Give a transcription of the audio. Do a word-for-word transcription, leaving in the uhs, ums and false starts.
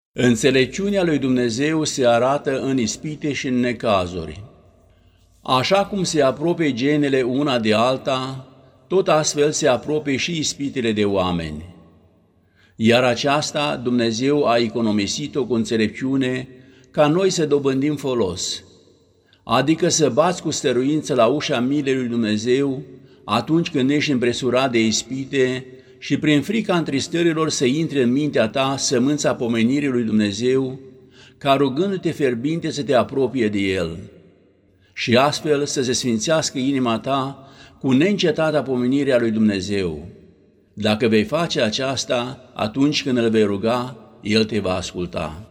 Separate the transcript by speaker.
Speaker 1: Înțelepciunea lui Dumnezeu se arată în ispite și în necazuri. Așa cum se apropie genele una de alta, tot astfel se apropie și ispitele de oameni. Iar aceasta Dumnezeu a economisit-o cu înțelepciune ca noi să dobândim folos, adică să bați cu stăruință la ușa milei lui Dumnezeu atunci când ești împresurat de ispite și prin frica întristărilor să intre în mintea ta sămânța pomenirii lui Dumnezeu, ca rugându-te fierbinte să te apropie de El și astfel să se sfințească inima ta cu neîncetata pomenirea lui Dumnezeu. Dacă vei face aceasta, atunci când îl vei ruga, El te va asculta.